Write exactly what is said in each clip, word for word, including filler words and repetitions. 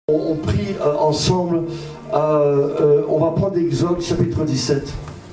On, on prie euh, ensemble, euh, euh, on va prendre Exode chapitre dix-sept.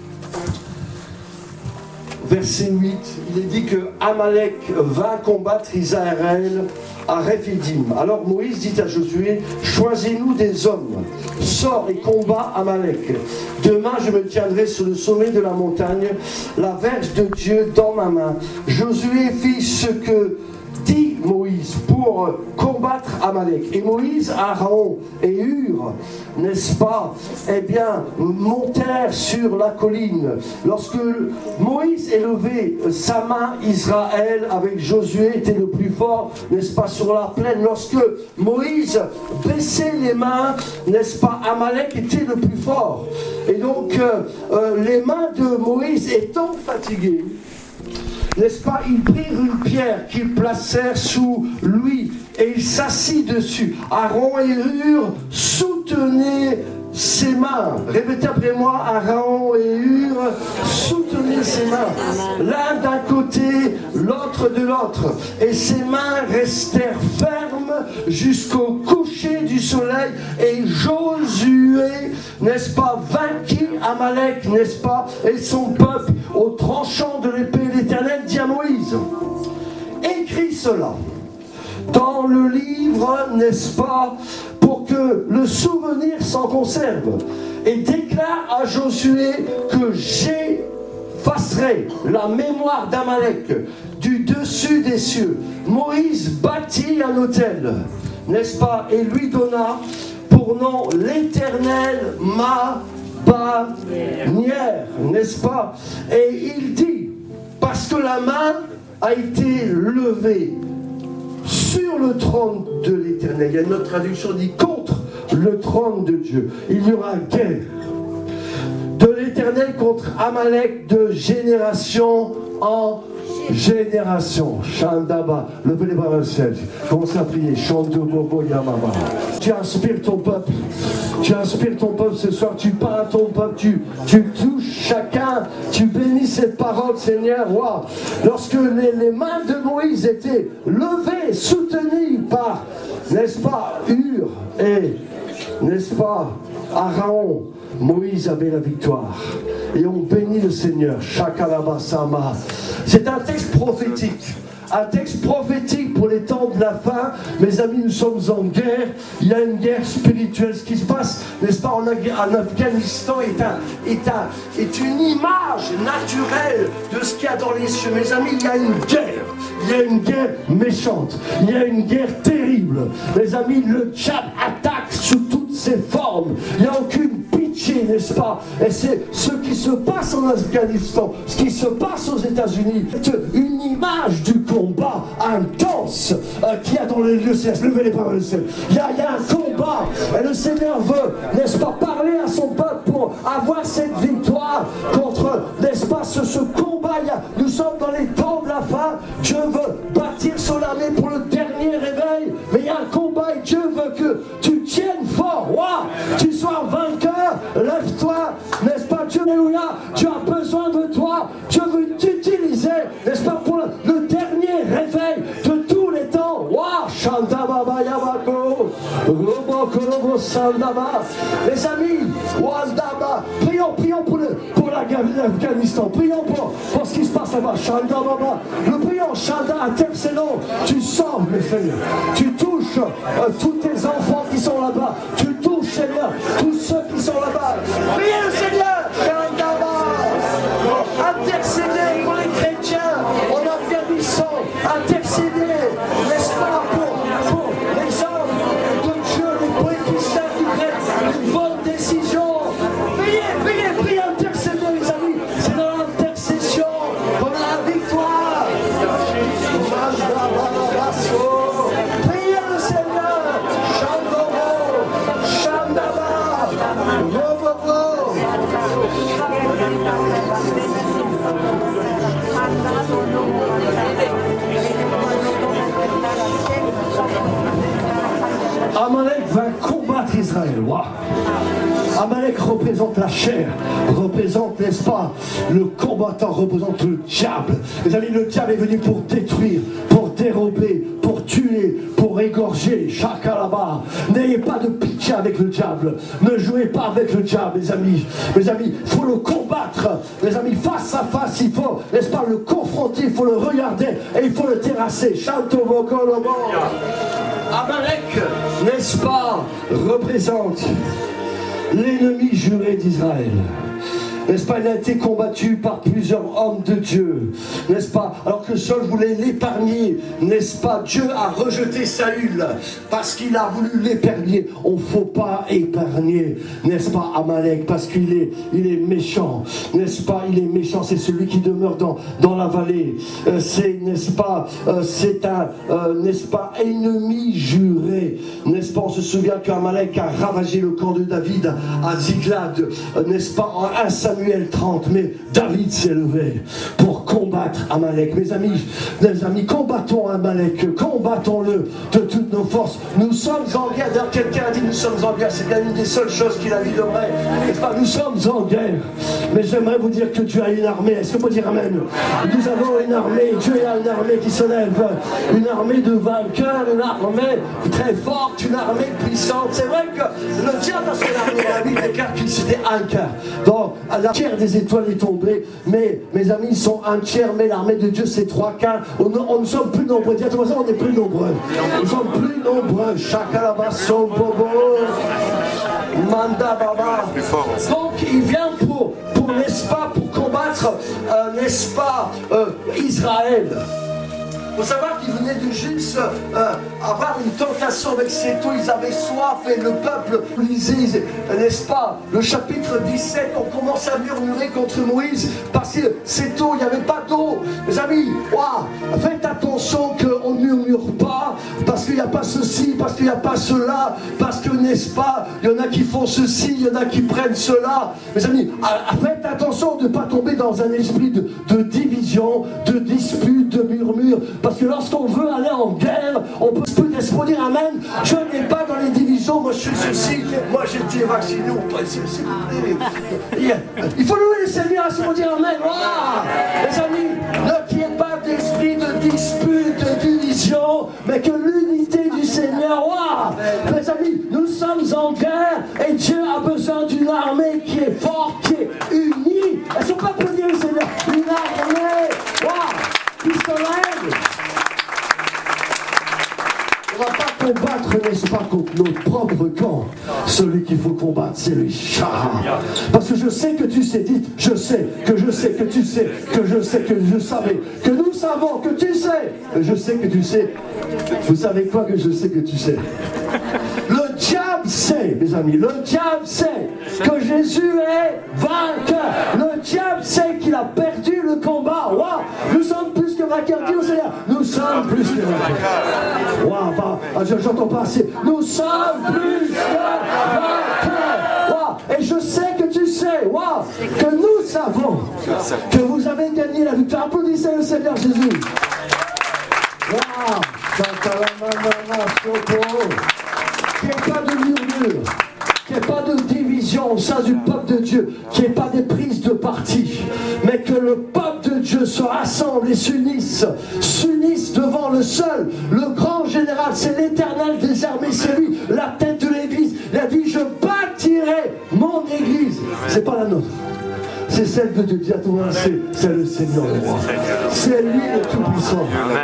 Verset huit, il est dit que Amalek vint combattre Israël à Rephidim. Alors Moïse dit à Josué, choisis-nous des hommes, sors et combat Amalek. Demain je me tiendrai sur le sommet de la montagne, la verge de Dieu dans ma main. Josué fit ce que dit Moïse pour combattre Amalek. Et Moïse, Aaron et Hur, n'est-ce pas, eh bien, montèrent sur la colline. Lorsque Moïse élevait sa main, Israël, avec Josué, était le plus fort, n'est-ce pas, sur la plaine. Lorsque Moïse baissait les mains, n'est-ce pas, Amalek était le plus fort. Et donc, euh, euh, les mains de Moïse étant fatiguées, n'est-ce pas, ils prirent une pierre qu'ils placèrent sous lui et il s'assit dessus. Aaron et Hur soutenaient ses mains. Répétez après moi, Aaron et Hur soutenaient ses mains. L'un d'un côté, l'autre de l'autre. Et ses mains restèrent fermes jusqu'au coucher du soleil. Et Josué, n'est-ce pas, vainquit Amalek, n'est-ce pas, et son peuple au tranchant de l'épée de l'Éternel, dit à Moïse, écris cela dans le livre, n'est-ce pas, pour que le souvenir s'en conserve, et déclare à Josué que j'effacerai la mémoire d'Amalek du dessus des cieux. Moïse bâtit un autel, n'est-ce pas, et lui donna pour nom l'Éternel ma bannière, n'est-ce pas, et il dit, parce que la main a été levée sur le trône de l'Éternel. Il y a une autre traduction qui dit contre le trône de Dieu. Il y aura guerre de l'Éternel contre Amalek de génération en génération. Shandaba, levez les bras vers le ciel. Commencez à prier. Shandobobo Yamama. Tu inspires ton peuple. Tu inspires ton peuple ce soir. Tu parles à ton peuple. Tu, tu touches chacun. Tu bénis cette parole, Seigneur. Wow. Lorsque les, les mains de Moïse étaient levées, soutenues par, n'est-ce pas, Hur et, n'est-ce pas, Aaron, Moïse avait la victoire. Et on bénit le Seigneur. Shakalabasama. C'est un texte prophétique. Un texte prophétique pour les temps de la fin. Mes amis, nous sommes en guerre. Il y a une guerre spirituelle. Ce qui se passe, n'est-ce pas, en, en Afghanistan est, un, est, un, est une image naturelle de ce qu'il y a dans les cieux. Mes amis, il y a une guerre. Il y a une guerre méchante. Il y a une guerre terrible. Mes amis, le Tchad attaque sous toutes ses formes. Il n'y a aucune pitié, n'est-ce pas? Et c'est ce qui se passe en Afghanistan, ce qui se passe aux États-Unis. Une image du combat intense euh, qu'il y a dans les lieux célestes. Levez les bras vers le ciel. Il y a, il y a un combat. Et le Seigneur veut, n'est-ce pas, parler à son peuple pour avoir cette victoire contre, n'est-ce pas, ce, ce combat. Il y a, nous sommes dans les temps de la fin. Dieu veut bâtir son armée pour le dernier réveil. Mais il y a un combat et Dieu veut que tu tiennes fort. Wow, tu sois vainqueur. Lève-toi, n'est-ce pas, Dieu, alléluia. Dieu a besoin de toi. Dieu veut t'utiliser, n'est-ce pas, pour le, le dernier réveil de tous les temps. Waouh, Shandaba Yabako, Roboko Robo Sandaba. Les amis, Wandaba, prions, prions pour, le, pour l'Afghanistan. Prions pour, pour ce qui se passe là-bas. Shandaba, nous prions, Shanda, intercédons. Tu sauves le Seigneur. Tu touches euh, tous tes enfants qui sont là-bas. Tu touches, Seigneur, tous ceux qui sont là-bas. Priez le Seigneur. Shandaba. Intercédez pour les chrétiens en Afghanistan. Intercédez, n'est-ce pas, pour, pour les hommes de Dieu, les politiciens qui prennent une bonne décision. Priez, priez, priez, intercédez, les amis. C'est dans l'intercession qu'on a la victoire. Priez le Seigneur. Shandoro, Shandaba, Robobo. Amalek va combattre Israël. Wow. Amalek représente la chair, représente, n'est-ce pas, le combattant, représente le diable. Les amis, le diable est venu pour détruire, pour dérober, pour tuer, pour égorger. Chacun là-bas. N'ayez pas de pitié avec le diable. Ne jouez pas avec le diable, les amis. Mes amis, il faut le combattre. Les amis, face à face, il faut, n'est-ce pas, le confronter, il faut le regarder et il faut le terrasser. Chanto Vokolomo. Amalek, n'est-ce pas, représente l'ennemi juré d'Israël. N'est-ce pas, il a été combattu par plusieurs hommes de Dieu, n'est-ce pas, alors que Saul voulait l'épargner, n'est-ce pas, Dieu a rejeté Saül, parce qu'il a voulu l'épargner. On ne faut pas épargner, n'est-ce pas, Amalek, parce qu'il est, il est méchant, n'est-ce pas, il est méchant, c'est celui qui demeure dans, dans la vallée, euh, c'est, n'est-ce pas, euh, c'est un, euh, n'est-ce pas, ennemi juré, n'est-ce pas, on se souvient qu'Amalek a ravagé le camp de David à Ziklag, euh, n'est-ce pas, en un Samuel trente, mais David s'est levé pour combattre Amalek. Mes amis, mes amis, combattons Amalek, combattons-le de toutes nos forces. Nous sommes en guerre. D'ailleurs, quelqu'un a dit nous sommes en guerre. C'est bien une des seules choses qu'il a dit de vrai. N'est-ce pas? Nous sommes en guerre. Mais j'aimerais vous dire que Dieu a une armée. Est-ce qu'on peut dire amen? Nous avons une armée. Dieu a une armée qui se lève. Une armée de vainqueurs, une armée très forte, une armée puissante. C'est vrai que le diable a son armée. La Bible déclare qu'il c'était un quart. Donc, la tiers des étoiles est tombée, mais mes amis, ils sont un tiers, mais l'armée de Dieu c'est trois quarts. On, on ne sommes plus nombreux. Dis à toi, on est plus nombreux. Nous sommes plus nombreux. Chacun là-bas, son bobo, manda baba. Donc il vient pour, pour n'est-ce pas, pour combattre, euh, n'est-ce pas, euh, Israël. Il faut savoir qu'ils venaient de juste euh, avoir une tentation avec Séto, ils avaient soif et le peuple lisait, n'est-ce pas, le chapitre dix-sept, on commence à murmurer contre Moïse parce que Séto, il n'y avait pas d'eau. Mes amis, wow, faites attention qu'on ne murmure pas parce qu'il n'y a pas ceci, parce qu'il n'y a pas cela, parce que, n'est-ce pas, il y en a qui font ceci, il y en a qui prennent cela. Mes amis, faites attention de ne pas tomber dans un esprit de, de division, de dispute, de murmure. Parce que lorsqu'on veut aller en guerre, on peut se dire amen. Je n'ai pas dans les divisions, moi je suis ceci, moi j'ai été vacciné ou pas. Il faut louer le Seigneur, c'est pour dire amen. Wow. Les amis, ne qu'il n'y ait pas d'esprit de dispute, de division, mais que l'unité du Seigneur. Wow. Les amis, nous sommes en guerre et Dieu a besoin d'une armée qui est forte, qui est unie. Est-ce qu'on peut applaudir le Seigneur? Une armée, wow, qui se lève. On ne va pas combattre, n'est-ce pas, contre notre propre camp. Celui qu'il faut combattre, c'est lui. Parce que je sais que tu sais, dites, je sais, que je sais, que tu sais, que je sais, que je savais, que nous savons, que tu sais, que je sais que tu sais. Vous savez quoi que je sais que tu sais? Le diable sait, mes amis, le diable sait que Jésus est vainqueur. Le diable sait qu'il a perdu le combat. Wow. Nous sommes plus que vainqueurs. Dis au Seigneur, nous sommes plus que vainqueurs. Wow, bah, j'entends pas assez. Nous sommes plus que vainqueurs. Wow. Et je sais que tu sais, wow, que nous savons que vous avez gagné la victoire. Applaudissez le Seigneur Jésus. Wow. Qu'il n'y ait pas de murmure, qu'il n'y ait pas de division au sein du peuple de Dieu, qu'il n'y ait pas des prises de parti, mais que le peuple de Dieu se rassemble et s'unisse, s'unisse devant le seul, le grand général, c'est l'Éternel des armées, c'est lui, la tête de l'Église. Il a dit, je bâtirai mon Église. C'est pas la nôtre. C'est celle de Dieu. Dis à toi, c'est le Seigneur le roi. C'est lui le Tout-Puissant.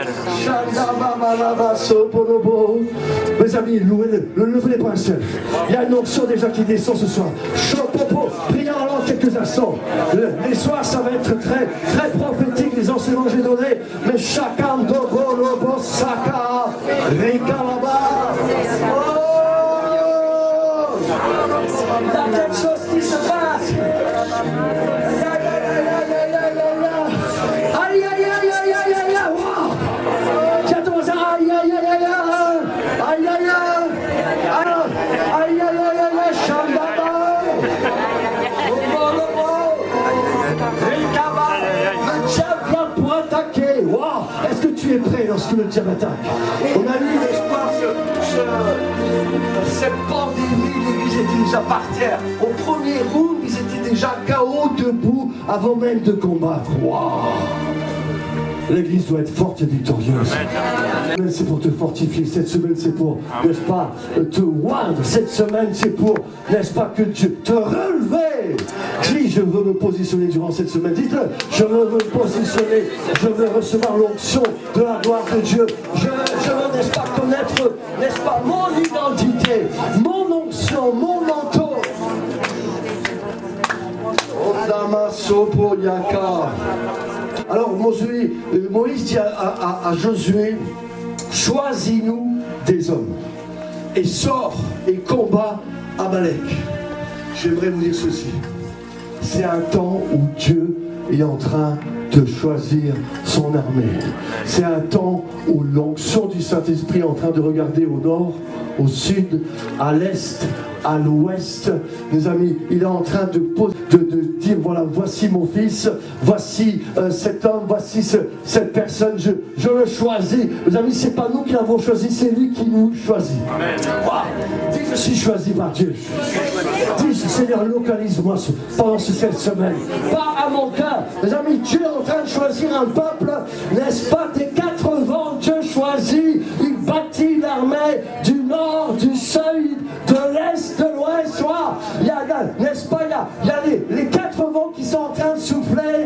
Mes amis, louez-le, levez les bras ciel. Il y a une onction déjà qui descend ce soir. Chopopo, prions en langue quelques instants. Les soirs, ça va être très, très prophétique, les enseignements que j'ai donnés. Mais chacun dobo lobo saka, rikalaba. Il y a quelque chose qui se passe. Aïe aïe aïe aïe aïe aïe aïe. Wow. J'attends ça. Aïe aïe aïe aïe aïe. Aïe aïe aïe. Aïe aïe aïe aïe. Chandaba. Le diable vient pour attaquer. Wow. Est-ce que tu es prêt lorsque le diable attaque? On a lu l'espoir, cette pandémie, l'Église est déjà par terre. Au premier round, ils étaient déjà K O debout avant même de combattre. Waouh! L'église doit être forte et victorieuse. Cette semaine, c'est pour te fortifier. Cette semaine, c'est pour, n'est-ce pas, te oindre. Cette semaine, c'est pour, n'est-ce pas, que Dieu te relever. Si je veux me positionner durant cette semaine, dites-le. Je veux me positionner. Je veux recevoir l'onction de la gloire de Dieu. Je, je veux, n'est-ce pas, connaître, n'est-ce pas, mon identité, mon onction, mon manteau. Ondamaso Poyaka. Alors Moïse dit à, à, à Josué, choisis-nous des hommes et sors et combat Amalek. J'aimerais vous dire ceci, c'est un temps où Dieu est en train de choisir son armée. C'est un temps où l'onction du Saint-Esprit est en train de regarder au nord, au sud, à l'est, à l'ouest. Mes amis, il est en train de, de, de dire, voilà, voici mon fils, voici euh, cet homme, voici ce, cette personne, je, je le choisis. Mes amis, c'est pas nous qui l'avons choisi, c'est lui qui nous choisit. Wow. Dis, je suis choisi par Dieu. Dis, Seigneur, localise-moi pendant cette semaine. Pas à mon cœur. Mes amis, Dieu est en train de choisir un peuple, n'est-ce pas, des quatre vents. Dieu choisit, il bâtit l'armée du nord, du sud, de l'est, de l'ouest. Wow. Il y a, n'est-ce pas, il y a, il y a les, les quatre vents qui sont en train de souffler.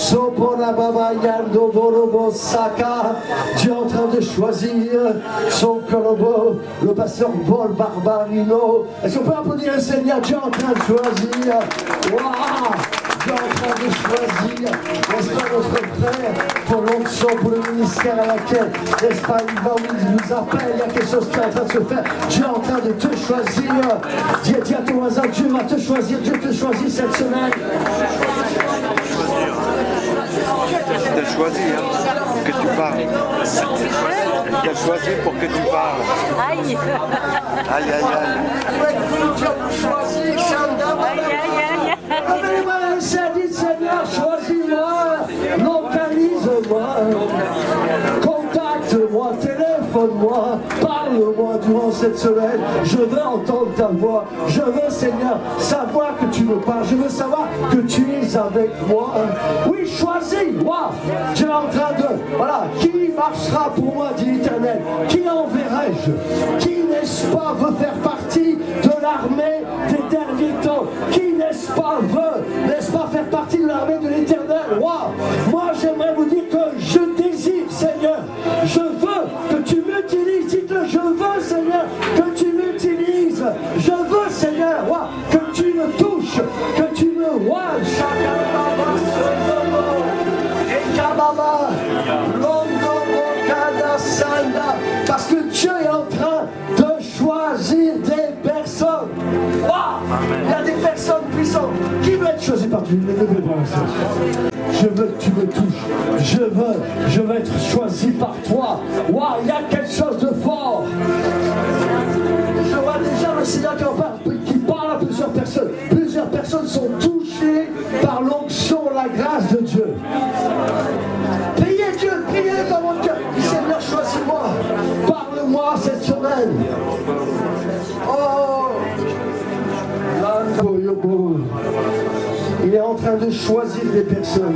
Dieu est en train de choisir son colobo, le pasteur Paul Barbarino. Est-ce qu'on peut applaudir le Seigneur? Dieu est en train de choisir. Wow. Dieu est en train de choisir, n'est-ce pas, notre frère, pour l'onction, pour le ministère à laquelle, n'est-ce pas, il va, il nous appelle, il y a quelque chose qui est en train de se faire. Dieu est en train de te choisir. Dis, dis à ton voisin, Dieu va te choisir, Dieu te choisit cette semaine. Il t'a choisi hein, pour que tu parles. Il t'a choisi pour que tu parles. Aïe. Aïe, aïe, aïe. Seigneur, choisis-moi, localise-moi, contacte-moi, téléphone-moi, parle-moi durant cette semaine. Je veux entendre ta voix. Je veux, Seigneur, savoir que tu me parles. Je veux savoir que tu es avec moi. Oui, choisis-moi. Dieu est en train de... Voilà, qui marchera pour moi, dit l'Éternel? Qui enverrai-je? Qui, n'est-ce pas, veut faire partie de l'armée des derniers temps? Qui, n'est-ce pas, veut, n'est-ce pas, faire partie de l'armée de l'Éternel? Wow. Moi, j'aimerais vous dire que je désire, Seigneur, je veux que tu m'utilises. Dites-le, je veux, Seigneur, que tu m'utilises. Je veux, Seigneur, wow, que tu me touches, que tu me vois. Parce que Dieu est en train de choisir des personnes. Wow. Il y a des personnes puissantes. Qui veut être choisi par Dieu? Je veux que tu me touches. Je veux, je veux être choisi par toi. Wow, il y a quelque chose de fort. Je vois déjà le Seigneur qui, en parle, qui parle à plusieurs personnes. Plusieurs personnes sont touchées par l'onction, la grâce de Dieu. Priez Dieu, priez dans votre cœur. Seigneur, choisis-moi. Parle-moi cette semaine. Oh, il est en train de choisir des personnes.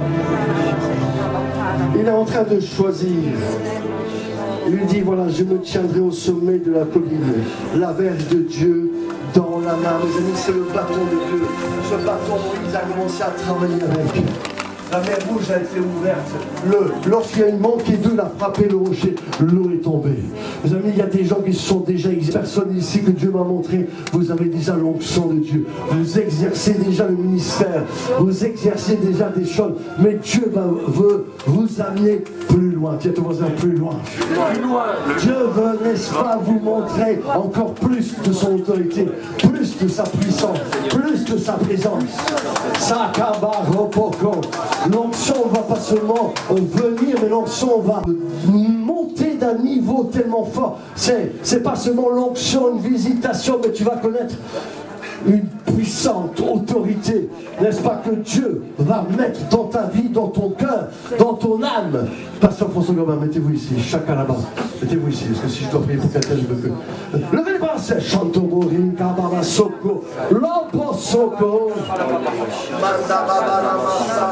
Il est en train de choisir. Il lui dit, voilà, je me tiendrai au sommet de la colline, la verge de Dieu dans la main. Mes amis, c'est le bâton de Dieu. Ce bâton, Moïse a commencé à travailler avec. La mer rouge a été ouverte. Le, lorsqu'il y a une manquée d'eau, il a frappé le rocher. L'eau est tombée. Mes amis, il y a des gens qui se sont déjà exercés. Personne ici que Dieu m'a montré. Vous avez déjà l'onction de Dieu. Vous exercez déjà le ministère. Vous exercez déjà des choses. Mais Dieu va, veut vous amener plus loin. Tiens, ton voisin, plus loin. Plus loin. Dieu veut, n'est-ce pas, vous montrer encore plus de son autorité, plus de sa puissance, plus de sa présence. Sakabaropoko. L'onction ne va pas seulement venir, mais l'onction va monter d'un niveau tellement fort. C'est, c'est pas seulement l'onction, une visitation, mais tu vas connaître une puissante autorité, n'est-ce pas, que Dieu va mettre dans ta vie, dans ton cœur, dans ton âme. Pasteur François Gobin, mettez-vous ici, chacun là-bas. Mettez-vous ici, parce que si je dois prier pour quelqu'un, je veux que... Levez les bras, c'est Chantomori, Kababa Soko, Lopo Soko, Manda Baba Massa.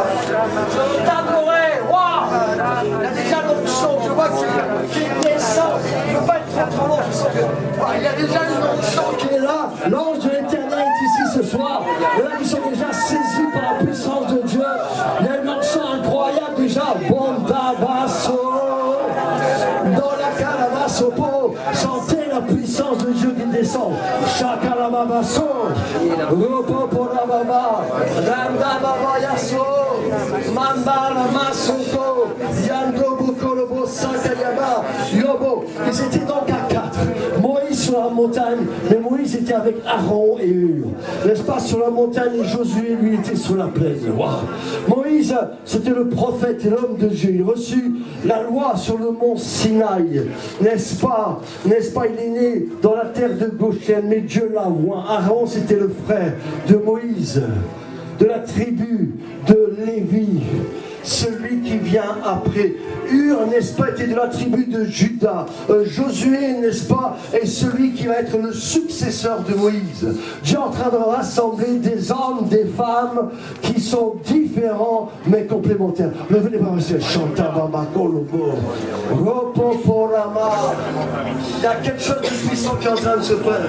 Waouh! Il y a déjà l'onction, je vois qu'il descend, il ne peut pas être trop trop long, je sens que... Il y a déjà une onction qui est là, l'ange de l'éternel est ici ce soir, et là ils sont déjà saisis par la puissance de Dieu, il y a une onction incroyable déjà, Bonda Basso, dans la Calamasopo, sentez la puissance de Dieu qui descend, Chakalama Basso, Ropo Porababa, Randa Baba Yasso, Mambala Masoko, Yando Bukolobo Sakayama, Yobo. Ils étaient donc à quatre. Moïse sur la montagne, mais Moïse était avec Aaron et Hur. N'est-ce pas, sur la montagne, et Josué, lui, était sur la plaine. Wow. Moïse, c'était le prophète et l'homme de Dieu. Il reçut la loi sur le mont Sinaï. N'est-ce pas, n'est-ce pas, il est né dans la terre de Goshen, mais Dieu l'a oint. Aaron, c'était le frère de Moïse, de la tribu de Lévi, celui qui vient après. Hur, n'est-ce pas, était de la tribu de Juda. Euh, Josué, n'est-ce pas, est celui qui va être le successeur de Moïse. Dieu est en train de rassembler des hommes, des femmes qui sont différents mais complémentaires. Levez les bras, monsieur. Il y a quelque chose de puissant qui est en train de se faire.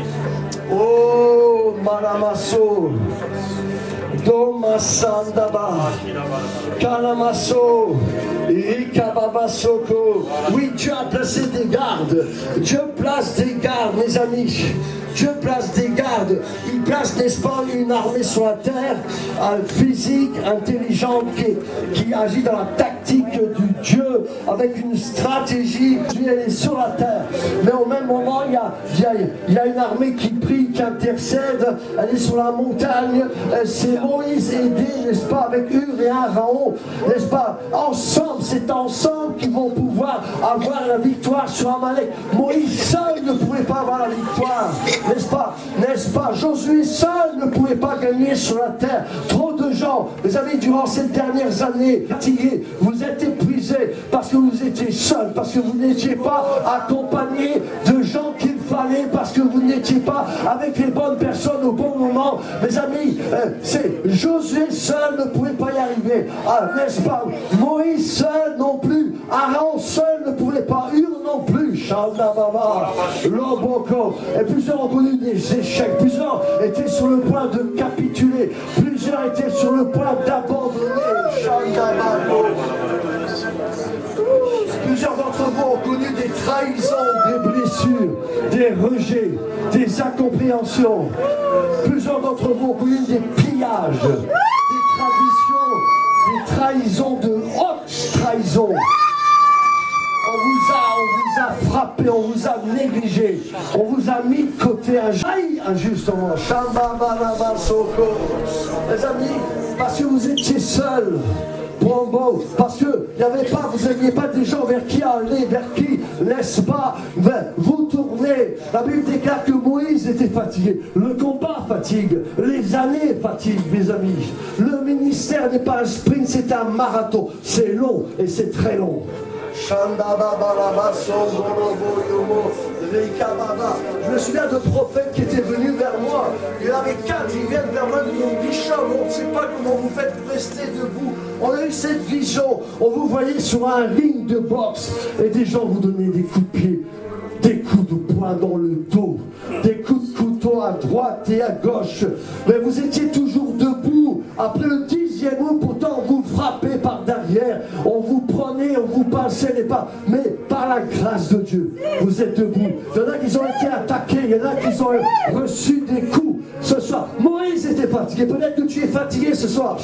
Oh, Malamaso. Doma Sandaba, Kalamaso, Ikababasoko. Oui, Dieu a placé des gardes. Dieu place des gardes, mes amis. Dieu place des gardes. Il place, n'est-ce pas, une armée sur la terre, euh, physique, intelligente, qui, qui agit dans la tactique du Dieu, avec une stratégie. Dieu, elle est sur la terre. Mais au même moment, il y a, il y a, il y a une armée qui prie, qui intercède. Elle est sur la montagne. Euh, C'est Moïse aidé, n'est-ce pas, avec Hur et Aaron, n'est-ce pas, ensemble, c'est ensemble qu'ils vont pouvoir avoir la victoire sur Amalek. Moïse seul ne pouvait pas avoir la victoire, n'est-ce pas, n'est-ce pas, Josué seul ne pouvait pas gagner sur la terre. Trop de gens, mes amis, durant ces dernières années, fatigués, vous êtes épuisés parce que vous étiez seuls, parce que vous n'étiez pas accompagnés de gens qu'il fallait, parce que vous n'étiez pas avec les bonnes personnes au bon moment. Mes amis, euh, c'est Josué seul ne pouvait pas y arriver, ah, n'est-ce pas, Moïse seul non plus, Aaron seul ne pouvait pas, Hur non plus, Shandababa, Loboko, et plusieurs ont connu des échecs, plusieurs étaient sur le point de capituler, plusieurs étaient sur le point d'abandonner, Shandababa. Plusieurs d'entre vous ont connu des trahisons, des blessures, des rejets, des incompréhensions. Plusieurs d'entre vous ont connu des pillages, des traditions, des trahisons de haute trahison. On vous a, on vous a frappé, on vous a négligé, on vous a mis de côté injustement. Les amis, parce que vous étiez seuls. Parce que il n'y avait pas, vous n'aviez pas des gens vers qui aller, vers qui, n'est-ce pas, vous tournez. La Bible déclare que Moïse était fatigué. Le combat fatigue, les années fatiguent, mes amis. Le ministère n'est pas un sprint, c'est un marathon. C'est long et c'est très long. Je me souviens de prophètes qui étaient venus vers moi. Il y en avait quatre, ils viennent vers moi, ils m'ont dit Bishop, on ne sait pas comment vous faites rester debout. On a eu cette vision. On vous voyait sur un ring de boxe et des gens vous donnaient des coups de pied, des coups de poing dans le dos, des coups de couteau à droite et à gauche. Mais vous étiez toujours debout. Après le dixième mot, pourtant on vous frappait par derrière, on vous prenait, on vous pinçait les pas. Mais par la grâce de Dieu, vous êtes debout. Il y en a qui ont été attaqués, il y en a qui ont reçu des coups. Ce soir, Moïse était fatigué. Peut-être que tu es fatigué ce soir.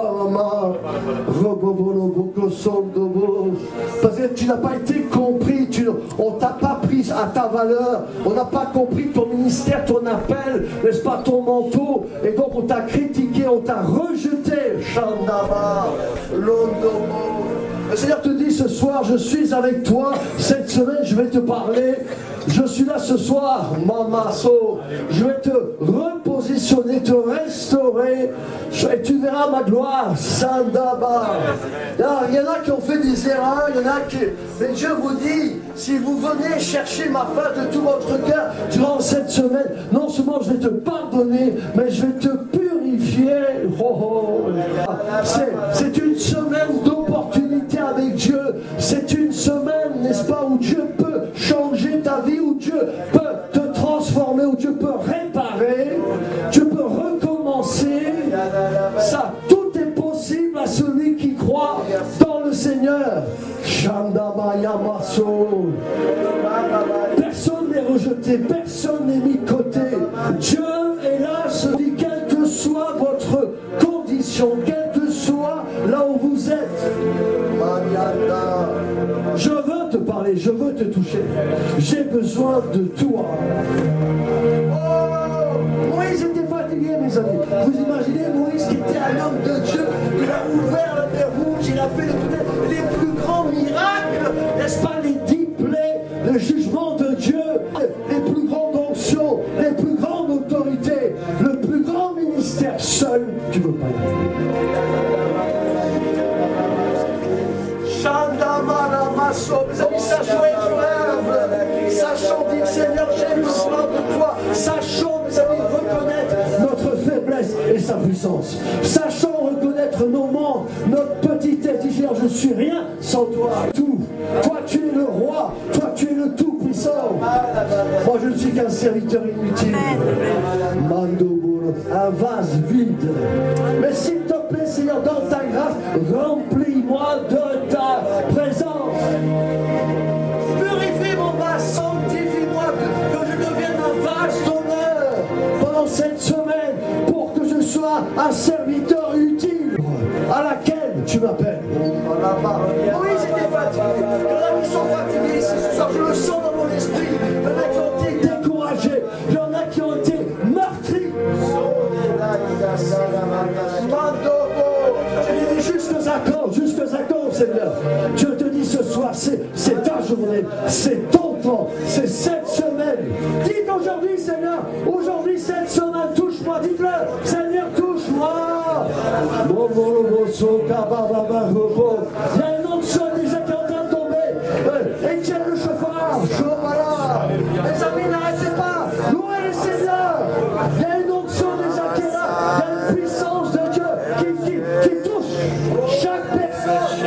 Parce que tu n'as pas été compris. Tu, on ne t'a pas pris à ta valeur. On n'a pas compris ton ministère, ton appel, n'est-ce pas, ton manteau. Et donc on t'a critiqué, on t'a rejeté. Le Seigneur te dit ce soir, je suis avec toi. Cette semaine, je vais te parler. Je suis là ce soir, Mamaso. Je vais te repositionner, te restaurer. Et tu verras ma gloire, Sandaba. Il y en a qui ont fait des erreurs, il y en a qui... Mais Dieu vous dit, si vous venez chercher ma face de tout votre cœur durant cette semaine, non seulement je vais te pardonner, mais je vais te purifier. Oh, oh. C'est une semaine d'opportunité avec Dieu. C'est une semaine, n'est-ce pas, où Dieu peut changer ta vie, où Dieu peut te transformer, où Dieu peut réparer, Dieu peut recommencer. Ça, tout est possible à celui qui croit dans le Seigneur. Personne n'est rejeté, personne n'est mis de côté. Dieu est là, se dit, quelle que soit votre condition, quelle que soit là où vous êtes. Je veux te parler, je veux te toucher. J'ai besoin de toi. Oh, Moïse était fatigué, mes amis. Vous imaginez Moïse qui était un homme de Dieu. Il a ouvert la mer Rouge, il a fait les, les plus grands miracles, n'est-ce pas, les dix plaies, le jugement de Dieu, les plus grandes onctions, les plus grandes autorités, le plus grand ministère. Seul, tu ne veux pas y aller. Mes amis, sachons être humbles, sachons dire Seigneur, j'ai besoin de toi, sachons, mes amis, reconnaître notre faiblesse et sa puissance, sachons reconnaître nos manques, notre petitesse, dire je suis rien sans toi, tout, toi tu es le roi, toi tu es le tout puissant, moi je ne suis qu'un serviteur inutile, un vase vide, mais s'il te plaît Seigneur, dans ta grâce, remplis-moi de ta présence. Purifie mon vase, sanctifie-moi, que je devienne un vase d'honneur pendant cette semaine, pour que je sois un serviteur utile à laquelle tu m'appelles. Oui, c'était fatigué. Il y en a qui sont fatigués ici ce soir, je le sens dans mon esprit. Il y en a qui ont été découragés, il y en a qui ont été meurtris. Je dis jusqu'aux accords, jusqu'aux accords, Seigneur. Je te dis ce soir, c'est ta journée, c'est ton temps, c'est cette semaine. Dites aujourd'hui, Seigneur, aujourd'hui, cette semaine, touche-moi, dites-le, Seigneur, touche-moi. Il y a une onction déjà qui est en train de tomber. Et tiens le chauffard, chauffard. Les amis, n'arrêtez pas, louez le Seigneur. Il y a une onction déjà qui est là, il y a une puissance de Dieu qui, qui, qui touche chaque personne.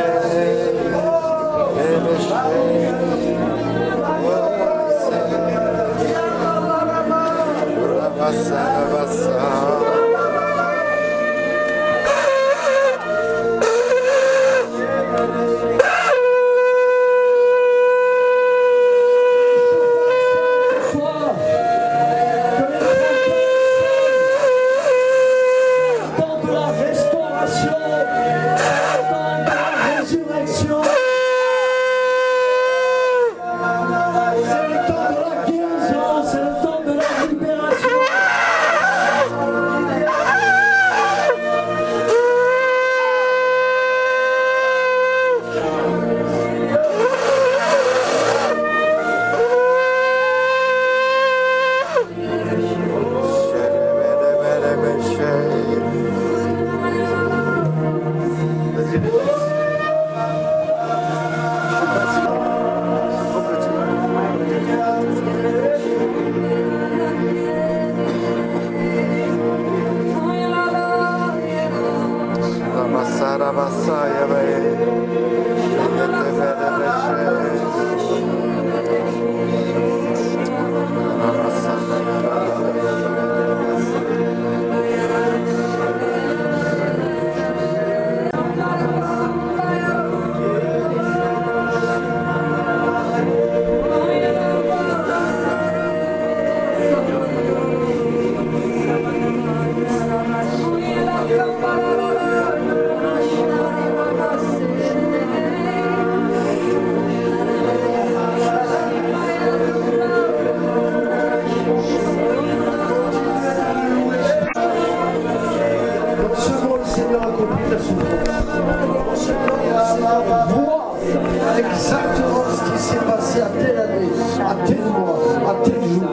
exactement ce qui s'est passé à telle année, à tel mois, à tel jour.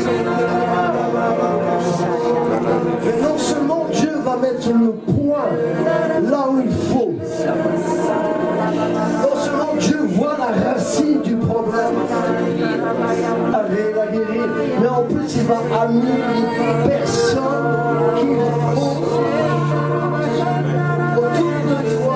Mais non seulement Dieu va mettre le point là où il faut, non seulement Dieu voit la racine du problème, la guérir, mais en plus il va amener les personnes qu'il faut autour de toi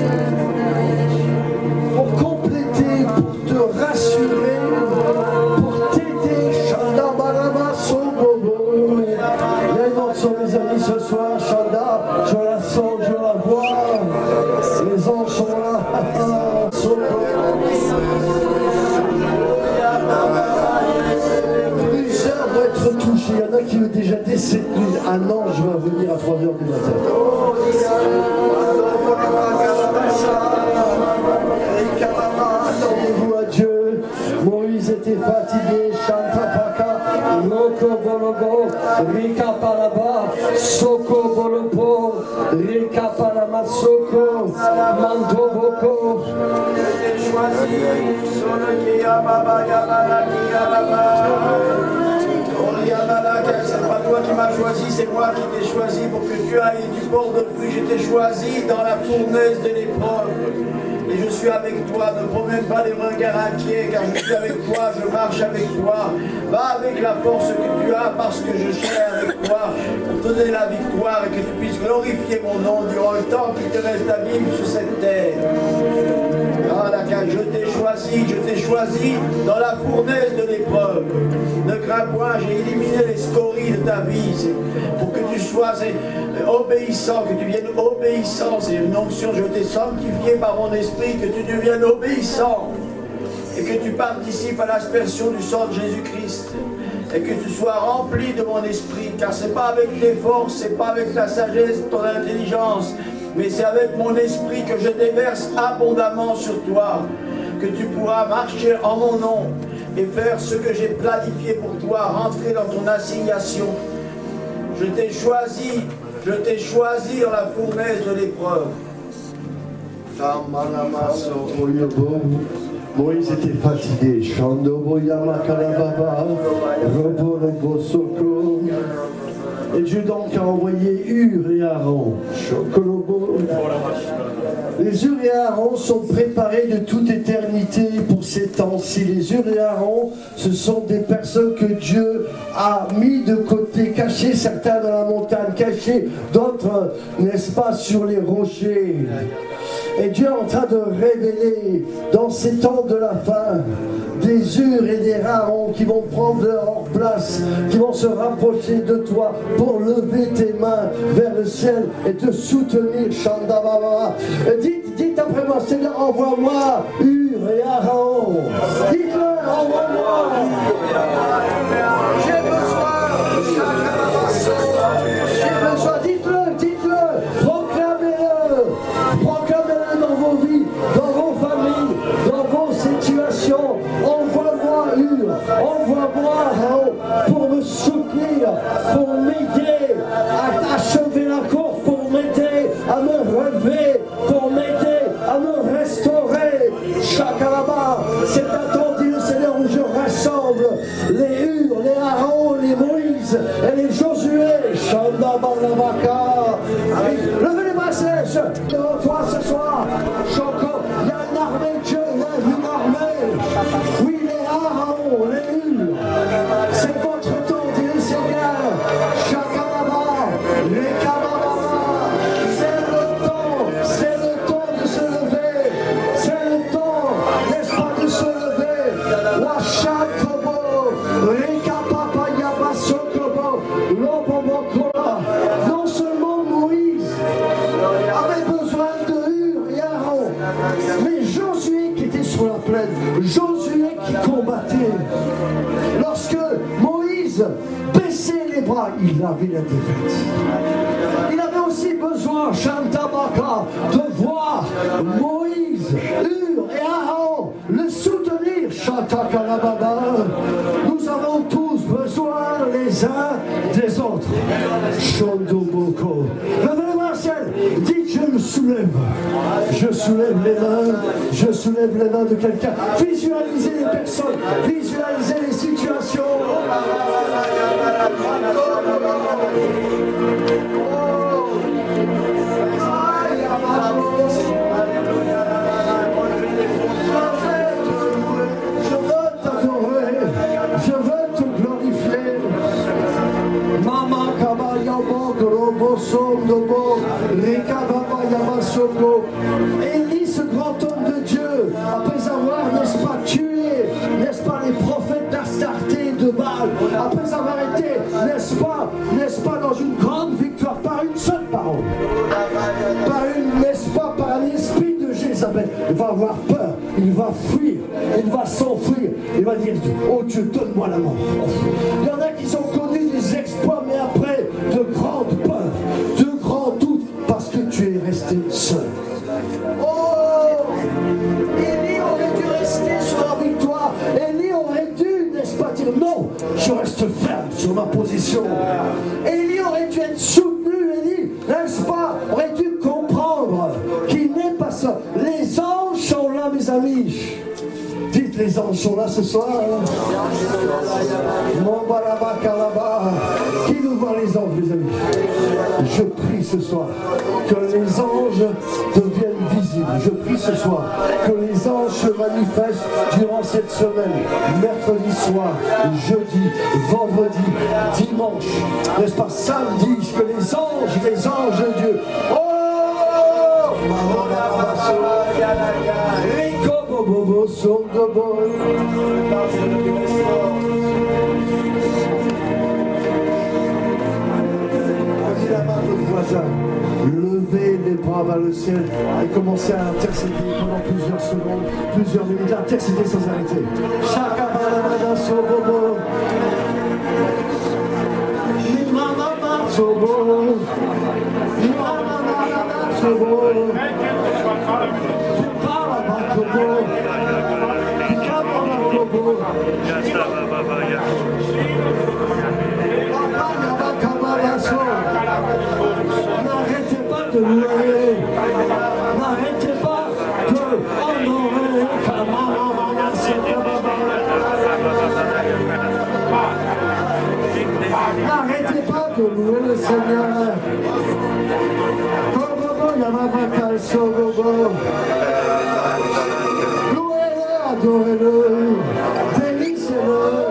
pour compléter, pour te rassurer, pour t'aider. Chanda Barama Sobobo. Il y a une autre sur mes amis ce soir. Chanda, je la sens, je la vois. Les anges sont là. Plusieurs doivent être touchés. Il y en a qui ont déjà dès cette nuit. Un ange va venir à trois heures du matin. Attendez-vous à Dieu. Moïse était fatigué. Chantapaka, Loko Bolobo, Rika Palaba, Soko Bolopo, Rika Palama Soko, Mando Boko. C'est pas toi qui m'as choisi, c'est moi qui t'ai choisi pour que tu ailles du port de flux. Je t'ai choisi dans la fournaise de l'épreuve. Et je suis avec toi, ne promène pas les regards inquiets, car je suis avec toi, je marche avec toi. Va avec la force que tu as, parce que je suis avec toi, pour te donner la victoire et que tu puisses glorifier mon nom durant le temps qu'il te reste à vivre sur cette terre. Ah, la cage, je t'ai choisi, je t'ai choisi dans la fournaise de l'épreuve. Ne crains point, j'ai éliminé les scories de ta vie, pour que tu sois obéissant, que tu viennes obéissant. C'est une onction, je t'ai sanctifié par mon esprit, que tu deviennes obéissant et que tu participes à l'aspersion du sang de Jésus-Christ et que tu sois rempli de mon esprit, car c'est pas avec tes forces, c'est pas avec ta sagesse, ton intelligence, mais c'est avec mon esprit que je déverse abondamment sur toi, que tu pourras marcher en mon nom et faire ce que j'ai planifié pour toi, rentrer dans ton assignation. Je t'ai choisi, je t'ai choisi dans la fournaise de l'épreuve. Moïse était fatigué. Et Dieu donc a envoyé Hur et Aaron. Les Hur et Aaron sont préparés de toute éternité pour ces temps-ci. Les Hur et Aaron, ce sont des personnes que Dieu a mis de côté, cachés, certains dans la montagne, cachés, d'autres, n'est-ce pas, sur les rochers. Et Dieu est en train de révéler dans ces temps de la fin des Hur et des Aaron qui vont prendre leur place, qui vont se rapprocher de toi pour lever tes mains vers le ciel et te soutenir. Shandababa. Dites, dites après moi, Seigneur, envoie-moi Hur et Aaron. Dites-le, envoie-moi. J'ai besoin. J'ai besoin. Dites-le, dites-le. Proclamez-le. Proclamez-le dans vos vies, dans vos familles, dans vos situations. Envoie-moi Hur, envoie-moi Aaron pour me soutenir, pour m'aider à achever la course, pour m'aider à me relever, pour m'aider à me restaurer. Chakalaba, c'est un temps, dit le Seigneur, où je rassemble les Hur, les Aaron, les Moïse et les Josué. Chandabalabaka. Levez les mains sèches devant toi ce soir. Choco, il y a une armée de Dieu, il y a une armée. Oui, les Aaron, les Hur. C'est votre temps, dit le Seigneur. Chakalaba, les Kabababa. C'est le temps, c'est le temps de se lever. C'est le temps, n'est-ce pas, de se lever. Washatobo, Rekapapayaba Sokobo, Lobobokola. Non seulement Moïse avait besoin de Hur et Aaron, mais Josué qui était sur la plaine, Josué qui combattait. Lorsque Moïse baissait les bras, il avait la défaite. Il avait aussi besoin, Shantabaka, de voir Moïse, Hur et Aaron le soutenir. Shatakalababa. Nous avons tous besoin les uns des autres. Shondoboko. Levez les mains, ciel. Dites, je le soulève. Je soulève les mains. Je soulève les mains de quelqu'un. Visualisez les personnes. Visualisez les situations. Je veux t'adorer. Je veux te glorifier. Mama Kabaya Robo Sondobo, Rekababa Yamasoko. Élie, ce grand homme de Dieu, après avoir, n'est-ce pas, tué, n'est-ce pas, les prophètes d'Astarté, de Baal, après avoir été, n'est-ce pas, n'est-ce pas, dans une grande victoire, par une seule parole, par une, n'est-ce pas, par un esprit de Jézabel, il va avoir peur, il va fuir, il va s'enfuir, il va dire, oh Dieu, donne-moi la mort. Il y en a qui ont connu des exploits, mais après, de grandes peurs, de grands doutes, parce que tu es resté seul. Oh, Élie aurait dû rester sur la victoire. Élie aurait dû, n'est-ce pas, dire non, je reste ferme sur ma position. Élie aurait dû être soutenu. Élie, n'est-ce pas, aurait dû comprendre qu'il n'est pas seul. Les anges sont là, mes amis. Dites, les anges sont là ce soir. Mon balaba kalaba. Qui nous voit les anges, mes amis? Je prie ce soir que les anges deviennent visibles. Je prie ce soir que les anges se manifestent durant cette semaine. Mercredi soir, jeudi, vendredi, dimanche, n'est-ce pas, samedi, que les anges, les anges de Dieu. Oh! Bobo son de boy. Prenez la main de votre voisin, levez les bras vers le ciel et commencez à intercéder pendant plusieurs secondes, plusieurs minutes, intercéder sans arrêter. Chaka balabada sobobo. Mama sobo. Mama sobo. N'arrêtez pas de louer, n'arrêtez pas de honorer. N'arrêtez pas de louer le Seigneur. Louez-le, adorez-le, bénissez-le.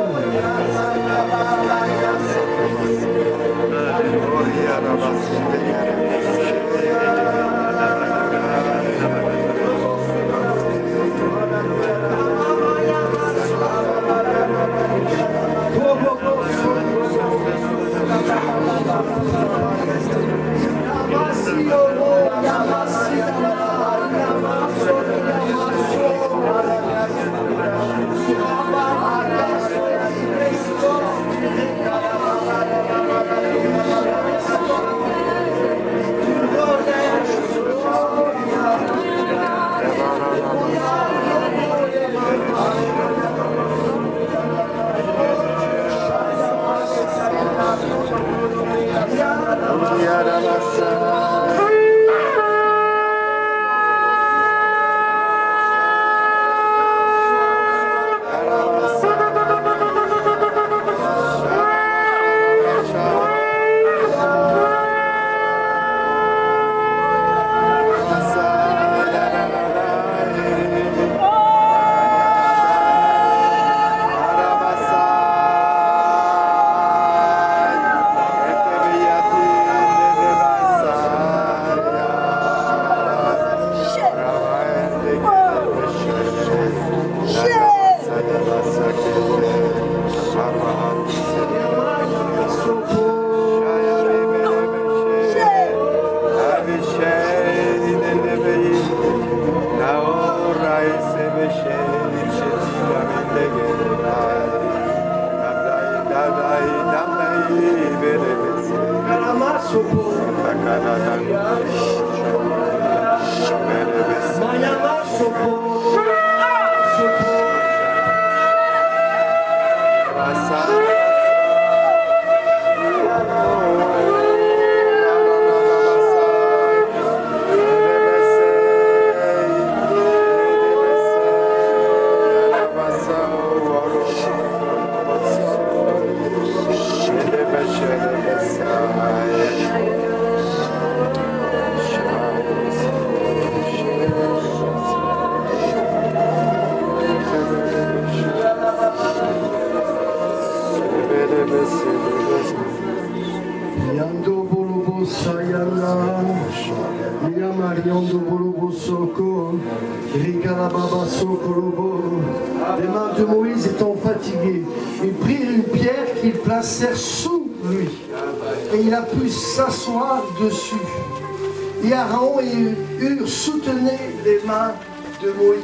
Yando bolobo sayana, Yamariando bolobo soko, Rikalababa sokolobo. Les mains de Moïse étant fatiguées, ils prirent une pierre qu'ils placèrent sous lui. Et il a pu s'asseoir dessus. Et Aaron et Hur soutenaient les mains de Moïse.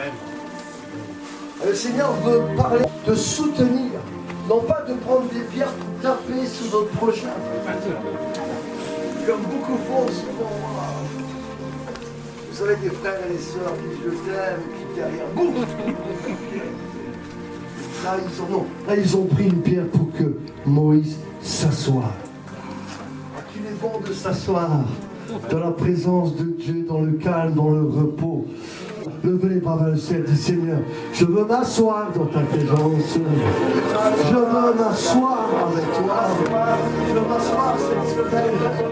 Le Seigneur veut parler de soutenir, non pas de prendre des pierres pour taper sur notre prochain. Comme beaucoup font souvent. Vous savez, des frères et des sœurs qui je t'aime, et puis derrière, boum. Là ils, ont, non, là, ils ont pris une pierre pour que Moïse s'assoie. Qu'il est bon de s'asseoir dans la présence de Dieu, dans le calme, dans le repos. Levez les bras vers le ciel, dis Seigneur, je veux m'asseoir dans ta présence. Je veux m'asseoir avec toi. Je veux m'asseoir cette semaine.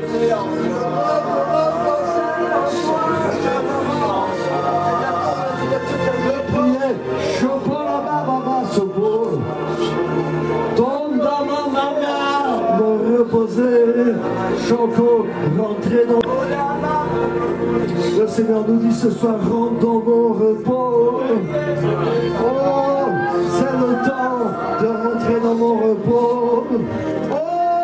Je priais, je peux la baba sobo. Tombe dans ma maman, me reposer. Choco, rentrer dans. Le Seigneur nous dit ce soir, rentre dans mon repos. Oh, c'est le temps de rentrer dans mon repos. Oh,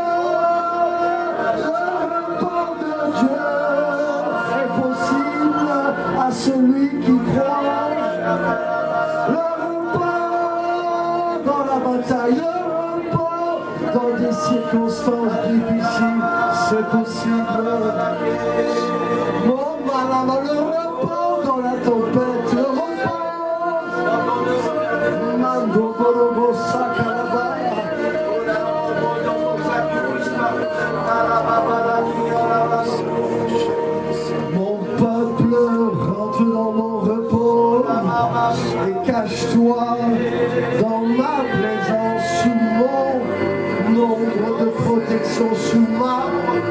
le repos de Dieu est possible à celui qui croit. Le repos dans la bataille, le repos dans des circonstances difficiles, c'est possible. Le repos dans la tempête, le repos. Mando Borobo Sakalaba. Mon peuple rentre dans mon repos et cache-toi dans ma présence, sous mon nombre de protection, sous ma.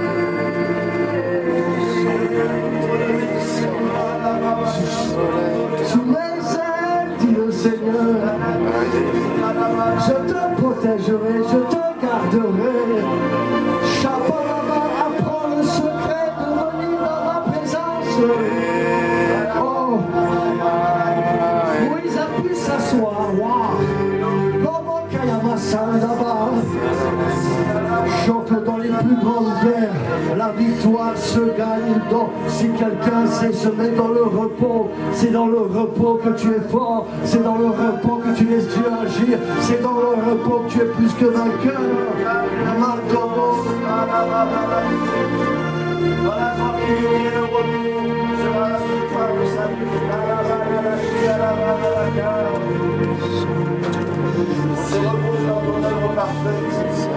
Sous mes ailes, dit le Seigneur, je te protégerai, je te garderai. Chapeau, apprends le secret de venir dans ma présence. Oh, Moïse a pu s'asseoir. Comment Kayamasa là-bas? Chante dans les plus grandes guerres, la victoire se gagne dans, si quelqu'un sait se mettre dans le repos, c'est dans le repos que tu es fort, c'est dans le repos que tu laisses Dieu agir, c'est dans le repos que tu es plus que vainqueur. Marcobo, dans la tranquillité et le repos, sera la victoire, le salut, c'est repos dans ton œuvre parfaite.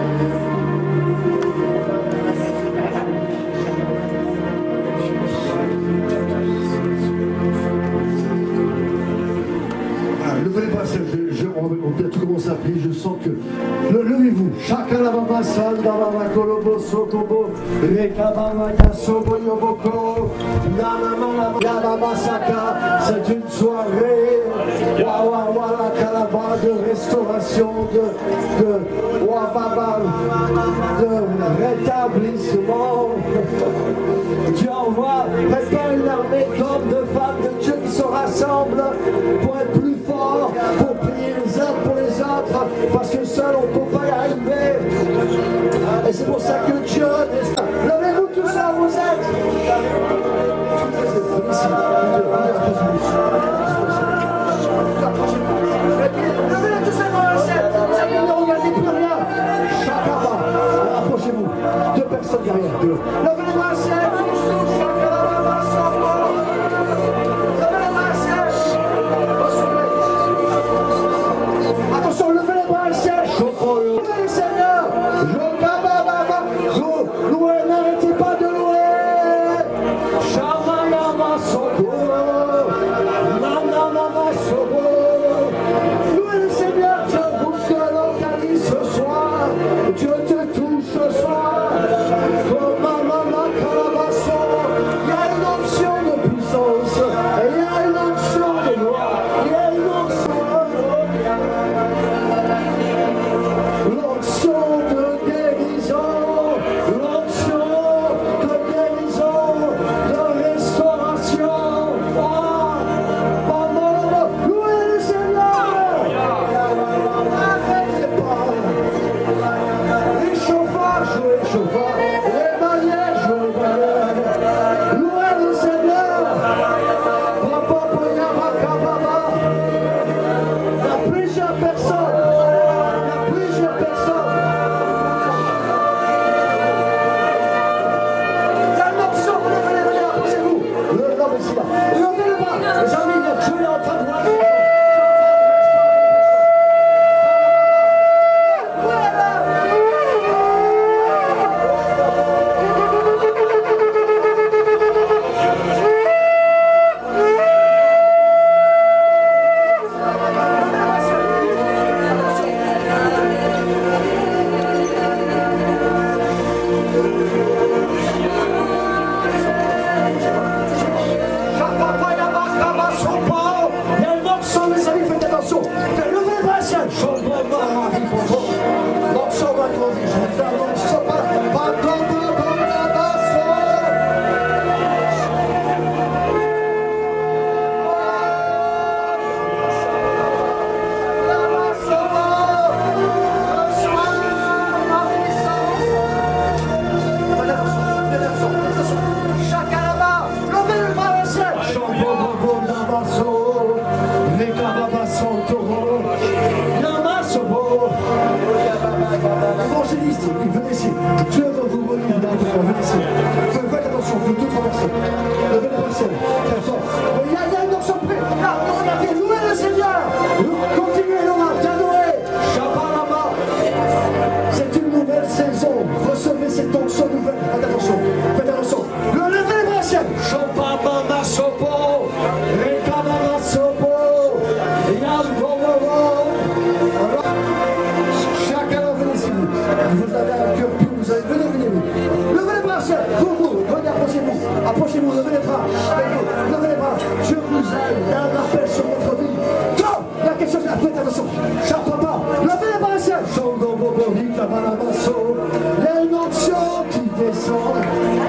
Levez les bras, je, je, on, on vient tout commencer à prier, je sens que. Le, levez-vous. Chakalababa Sandababa Kolobo Sotobo, Rekababa Yasobo Yoboko, Nanamala Yababa Saka, c'est une soirée, Wawa Kalaba de restauration, de, de Wababa, de rétablissement. Dieu envoie, prépare une armée d'hommes, de femmes, de Dieu qui se rassemblent pour être plus forts, pour prier les uns pour les autres, parce que seul on ne peut pas y arriver. Et c'est pour ça que Dieu descend. Levez-vous tous ça, vous êtes. Levez-les tous ça, vous êtes. Ne regardez plus rien. Chakaba, approchez-vous. Deux personnes derrière. Deux. Levez les bras, c'est. Attention, levez les bras, c'est. Louez le Seigneur. Louez, n'arrêtez pas de louer. Shamayama Soko. Nanama Soko. Louez le Seigneur. Je bouge de l'organisme ce soir. Dieu te touche ce soir. Comme Mama Kalaba recevez cette onction nouvelle. Faites attention, faites attention. Le levez les bras ciel. Chopamama sopo, Rekamama sopo, Yambomomo. Chacun venez ici. Vous avez un cœur pur, vous avez venez, venez, venez. Levez les bras ciel. Vous, vous, venez, approchez-vous. Approchez-vous, levez les bras. Levez les bras. Dieu vous aime. Il y a un appel sur votre vie. Go! Il y a quelque chose. Faites attention. Chapapa, levez les bras ciel. Les notions qui descendent.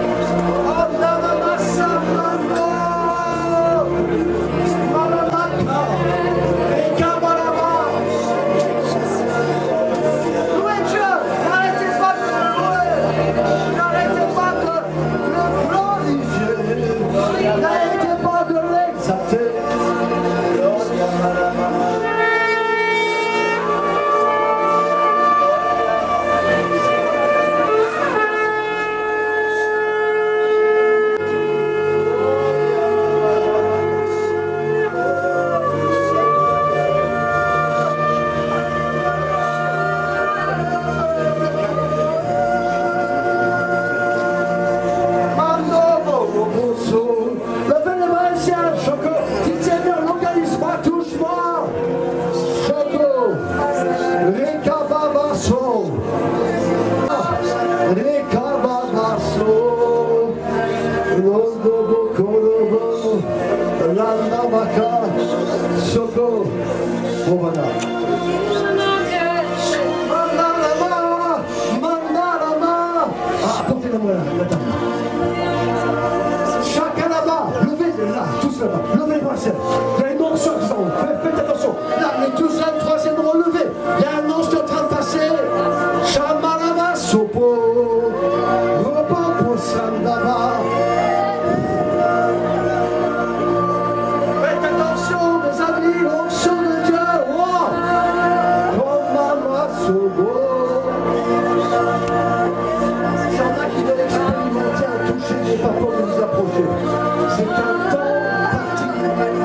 Louez Dieu, n'arrêtez pas de le louer, n'arrêtez pas de le glorifier, n'arrêtez pas de l'exalter. Chacun là-bas, levez là, tous là-bas, levez les bras, il y a une onction qui s'en va, faites attention, là, les tous là, le troisième relevé, il y a un ange qui est en train de passer, Shamalama Sopo, Robo Sandava. Faites attention, mes amis, l'onction de Dieu, wow, Romama Sopo. Il y en a qui veulent expérimenter un toucher, n'ayez pas peur de vous approcher. C'est un temps particulier.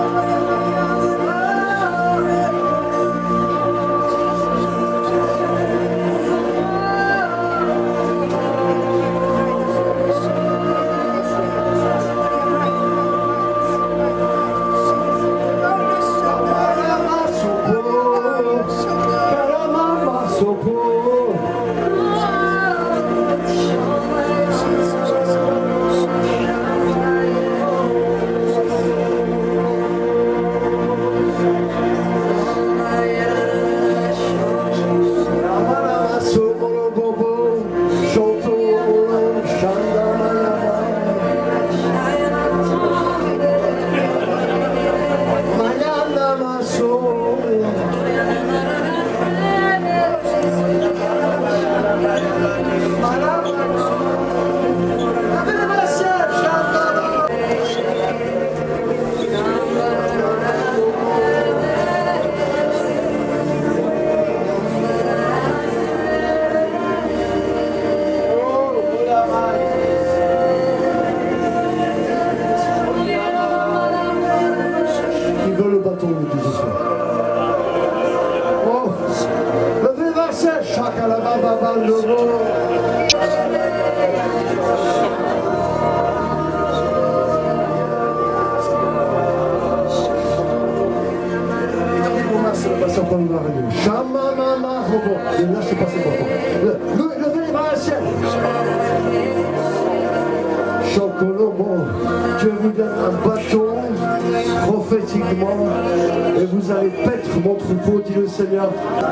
Dieu vous donne un bâton prophétiquement et vous allez paître mon troupeau, dit le Seigneur.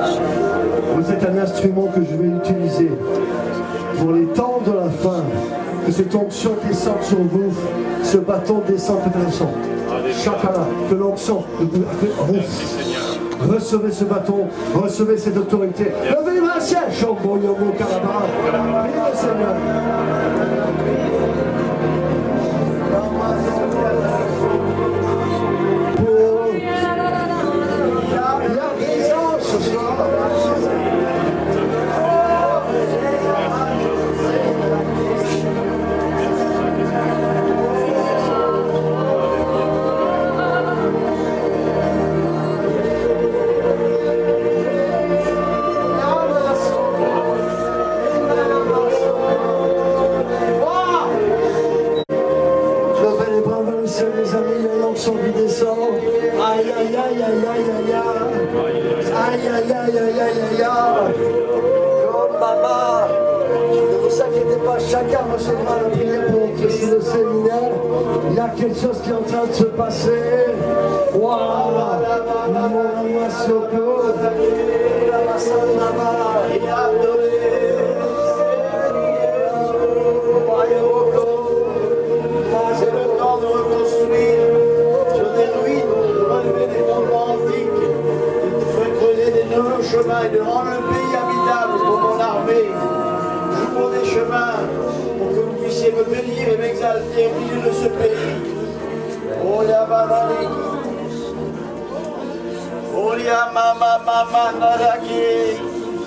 Vous êtes un instrument que je vais utiliser pour les temps de la fin. Que cette onction descende sur vous, ce bâton descend peut être son. Chacun, que l'onction recevez ce bâton, recevez cette autorité. Levez les mains, ciel. Chambo, yomo, karaba. Priez le Seigneur. Il y a guérison ce soir. aïe, aïe, aïe, aïe, aïe. Oh, maman, ne vous inquiétez pas, chacun recevra la prière pour entrer sur le séminaire. Il y a quelque chose qui est en train de se passer. Waouh, mon Soko, la Massana, il a donné. C'est le temps de reconstruire sur des ruines, de relever des fondements antiques, de faire creuser des nouveaux chemins et de rendre le pays habitable pour mon armée. J'ouvre des chemins pour que vous puissiez me bénir et m'exalter au milieu de ce pays. Oh ya babali, oh ya mama mama naraki,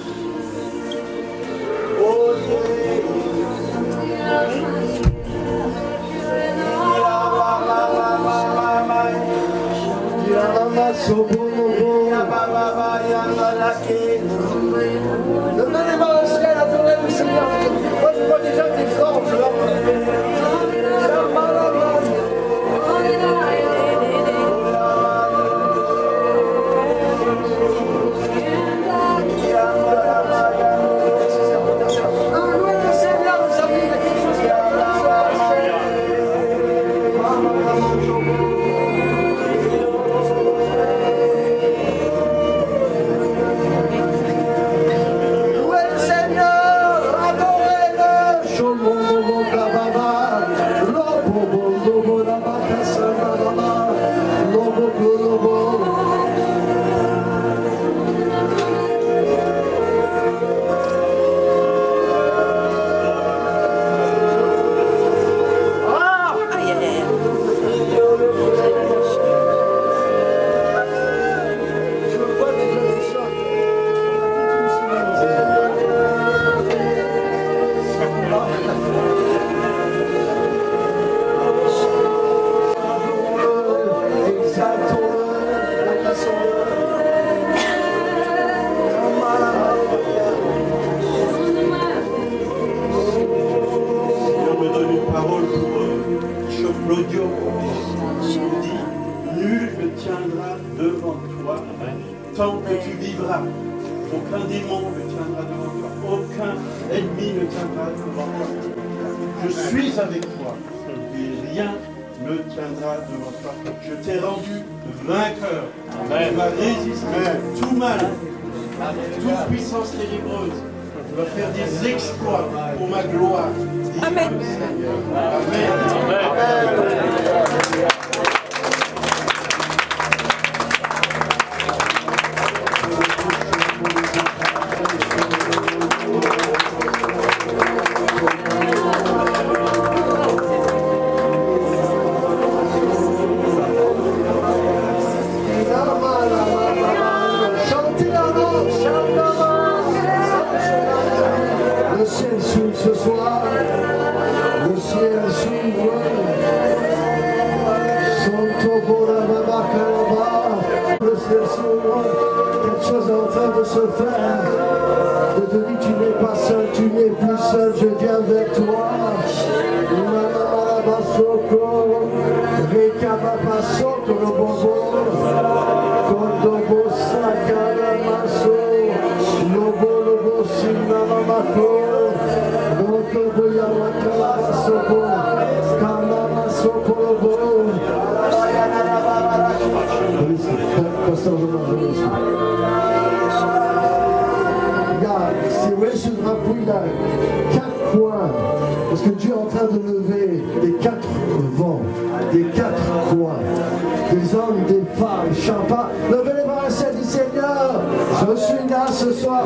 oh yeah. Ne donnez pas au ciel à tourner le Seigneur. Moi je vois déjà des forges là. Tant que tu vivras, aucun démon ne tiendra devant toi, aucun ennemi ne tiendra devant toi. Je suis avec toi et rien ne tiendra devant toi. Je t'ai rendu vainqueur. Tu vas résister tout mal, toute puissance ténébreuse. Tu vas faire des exploits pour ma gloire. Amen. Amen. Amen. Quelque chose est en train de se faire. Je te dis, tu n'es pas seul, tu n'es plus seul, je viens vers toi. Regarde, c'est vrai sur le drapeau, il a quatre points. Parce que Dieu est en train de lever les quatre vents, des quatre coins, des hommes, des femmes, chanta. Levez les bras et dit Seigneur, je suis là ce soir.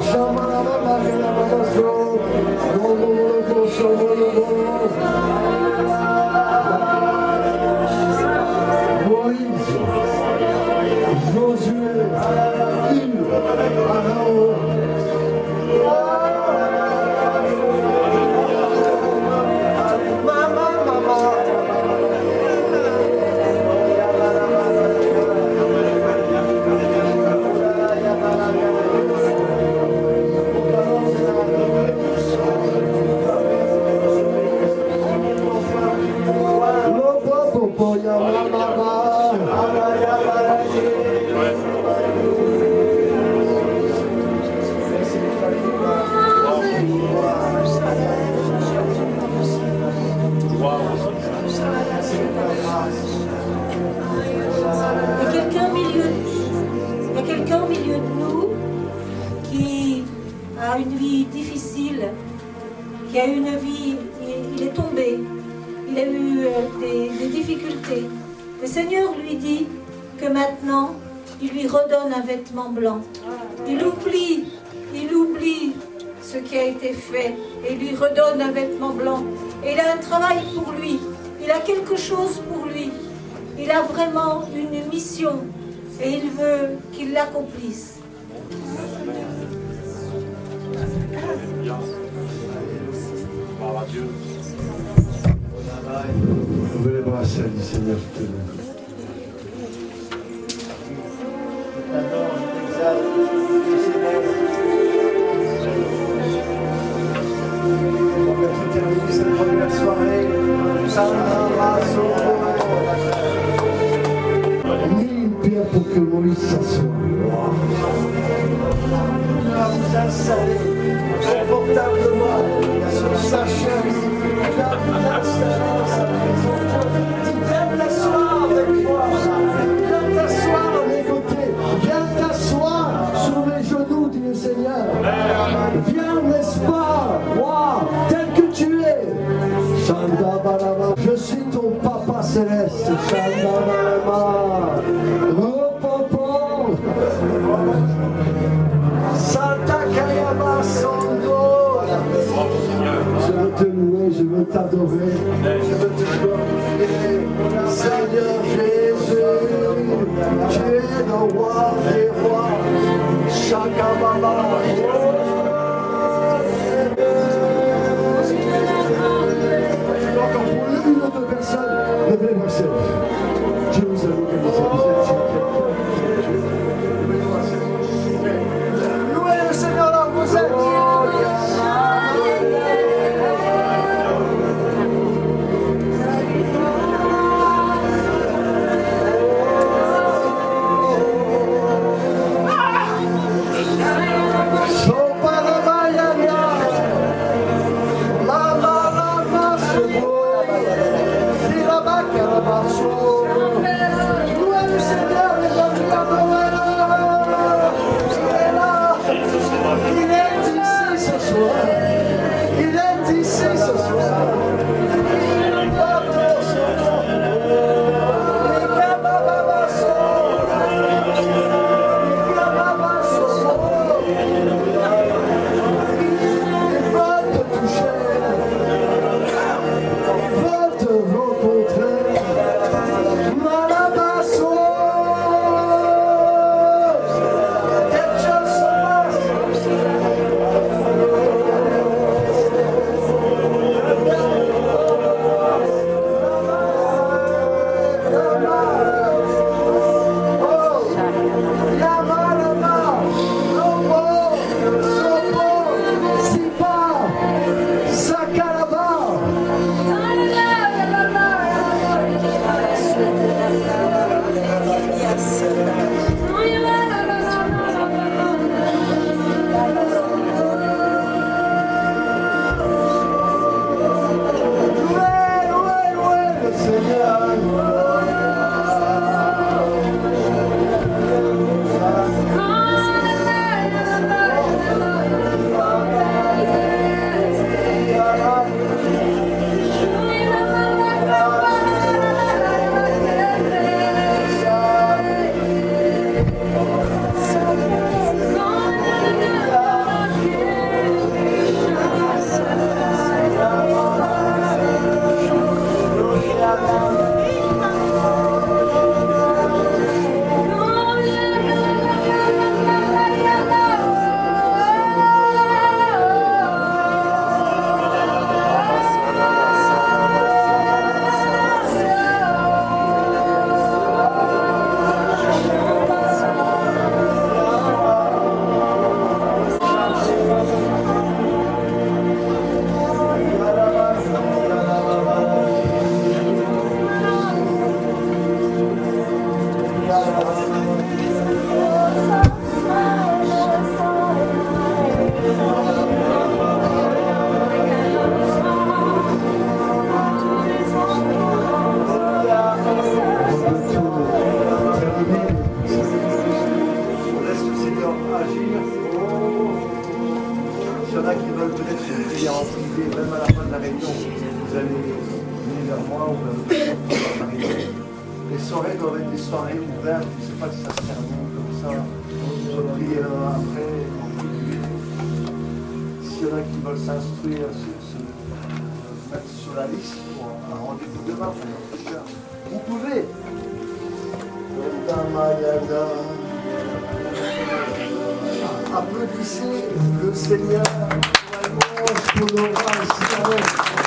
Moïse, Josué, Hur, Pharaon. a une vie difficile, qui a eu une vie, il, il est tombé, il a eu des, des difficultés. Le Seigneur lui dit que maintenant, il lui redonne un vêtement blanc. Il oublie, il oublie ce qui a été fait et lui redonne un vêtement blanc. Et il a un travail pour lui, il a quelque chose pour lui. Il a vraiment une mission et il veut qu'il l'accomplisse. Ouvre les bras, Seigneur, Seigneur, je te loue. Maintenant, je t'exalte, je célèbre. On va tout terminer cette première soirée. Mille pierres pour que Moïse s'assoie. On va vous installer confortablement sur sa chaise. Il va vous installer dans sa maison. Viens t'asseoir avec moi. Viens t'asseoir à mes côtés. Viens t'asseoir sur mes genoux, dit le Seigneur. Viens, n'est-ce pas, moi, tel que tu es. Je suis ton papa céleste. Repopon. Santa Kayama Sango. Je veux te louer, je veux t'adorer, Je veux te glorifier. Seigneur Jésus, tu es le roi des rois, Shakababa. Encore pour l'une ou deux personnes, levez-moi seul. Je vous avoue que vous êtes Louez le Seigneur là où vous êtes. et même à la fin de la réunion, vous allez venir vers moi ou vers la réunion. Les soirées doivent être des soirées ouvertes, je ne sais pas si ça se termine comme ça. On va prier après. S'il y en a qui veulent s'instruire, se, se mettre sur la liste pour un rendez-vous demain, vous pouvez. Applaudissez le Seigneur pour nos grâces.